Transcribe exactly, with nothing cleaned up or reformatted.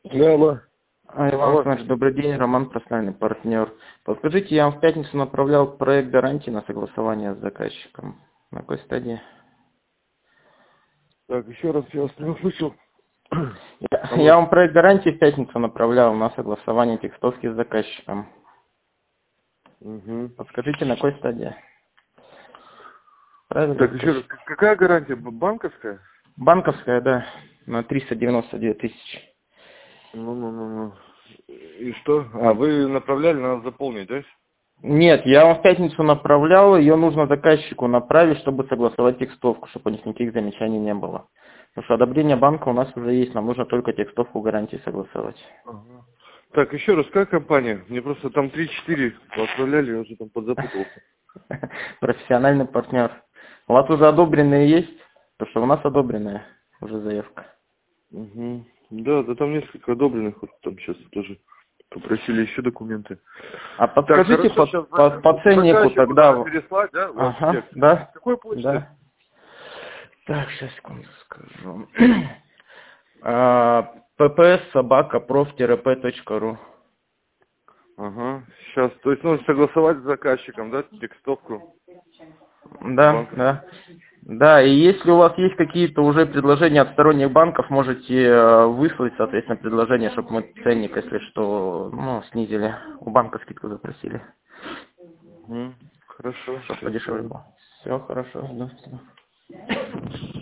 Да, алло. А, Иван Алло. Александрович, добрый день, Роман, профессиональный партнер. Подскажите, я вам в пятницу направлял проект гарантии на согласование с заказчиком. На какой стадии? Так, еще раз я вас не услышал. Я, я Алло. вам проект гарантии в пятницу направлял на согласование текстовки с заказчиком. Угу. Подскажите, на какой стадии? Правильно? Так, еще раз, к- какая гарантия? Б- Банковская? Банковская, да, на триста девяносто две тысячи. Ну-ну-ну-ну. И что? А, вы направляли, надо заполнить, да? Нет, я вам в пятницу направлял, ее нужно заказчику направить, чтобы согласовать текстовку, чтобы у них никаких замечаний не было. Потому что одобрение банка у нас уже есть, нам нужно только текстовку гарантии согласовать. Ага. Так, еще раз, какая компания? Мне просто там три-четыре отправляли, я уже там подзапутался. Профессиональный партнер. У вас уже одобренные есть? Потому что у нас одобренная уже заявка. Угу. Да, да там несколько одобренных, вот там сейчас тоже попросили еще документы. А Так, подскажите хорошо, по, сейчас по, по ценнику заказчику надо тогда. переслать, да, ваш Ага, текст? да, Какой почтой? да. Так, сейчас секунду скажу. А, ппс собака проф п точка ру. Ага, сейчас, то есть нужно согласовать с заказчиком, да, текстовку Да, банковскую. да. Да, и если у вас есть какие-то уже предложения от сторонних банков, можете э, выслать, соответственно, предложение, чтобы мы ценник, если что, ну, снизили. У банка скидку запросили, Угу. Хорошо, чтобы сейчас подешевле я было. Все хорошо, да.